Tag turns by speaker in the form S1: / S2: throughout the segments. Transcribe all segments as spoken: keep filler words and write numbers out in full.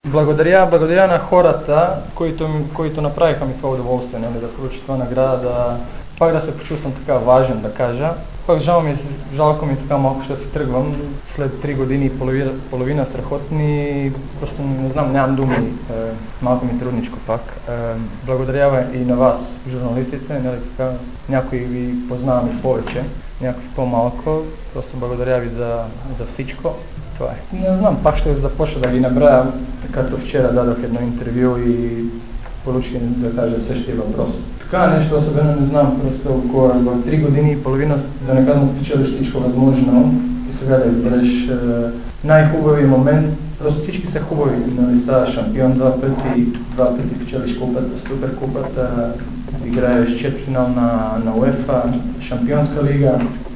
S1: Благодаря, благодаря на хората, които, които направиха ми това удоволствие, нали, да получи това награда, да пак да се почувствам така важен, да кажа. Пак жал ми, жалко ми така малко ще се тръгвам след три години и половина, половина страхотни, просто не знам, нямам думи, е, малко ми трудничко пак. Е, благодаря и на вас, журналистите, нали, така, някои ви познавам и повече, някои по-малко, просто благодаря ви за, за всичко. Това е. Не знам, пак ще започна да ги набрая, като вчера дадох едно интервю и получих да кажа същия въпрос. Така нещо особено не знам, просто около в три години и половина, да не казвам, спечелиш всичко възможно и сега да избереш е, най-хубави момент. Просто всички са хубави, нали, ставаш шампион два пъти, два пъти печелиш купата, суперкупата, играеш четвъртфинал на, на УЕФА, Шампионска лига.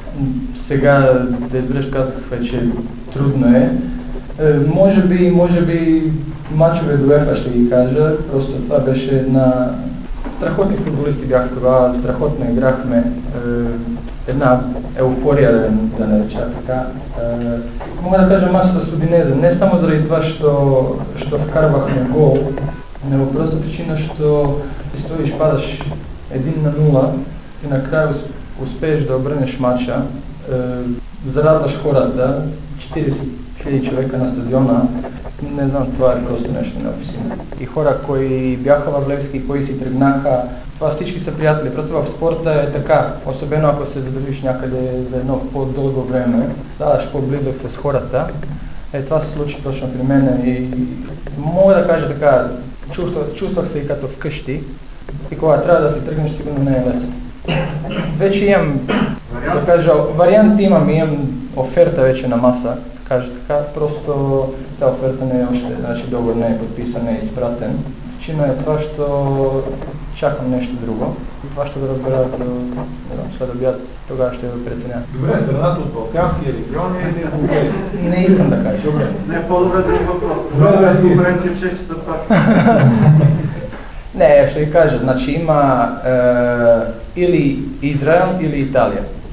S1: Сега да избереш, казах вече, трудно е. е. Може би, може би мачове до УЕФА ще ги кажа, просто това беше една... Страхотни футболисти бяха това, страхотно играхме, е, една еуфория да, да нареча така. Е, мога да кажа мач с Удинезе, не само заради това, що, що вкарвахме гол, но просто причина, що ти стоиш, падаш един на нула и накрая успееш да обърнеш мача, е, зарадваш хората, четиридесет хиляди човека на стадиона, не знам, това е просто нещо неописимо. И хора, кои бяха в Левски, кои си тръгнаха, това всички са приятели. Просто в спорта е така, особено ако се задържиш някъде за едно по-дълго време, ставаш по-близък с хората. Е, това се случи точно при мен и мога да кажа така, чувствах, чувствах се и като вкъщи и когато трябва да си тръгнеш, сигурно не е лесно. Вече имам, да кажа, вариант имам, имам оферта вече на маса, да кажа така, просто тази оферта не е още, значи договор не е подписан, не е изпратен. Причина е това, що чакам нещо друго и това ще го разбера до, не знам, след обяд, тогава ще го преценя.
S2: Добре, страната от Балканския регион или европейски?
S1: Не искам да кажа.
S2: Добре.
S3: Не е по-добре да има въпрос. Добре, без конференция в шест часа пак.
S1: Не, ще ви кажа, значи има е, или Израел, или Италия.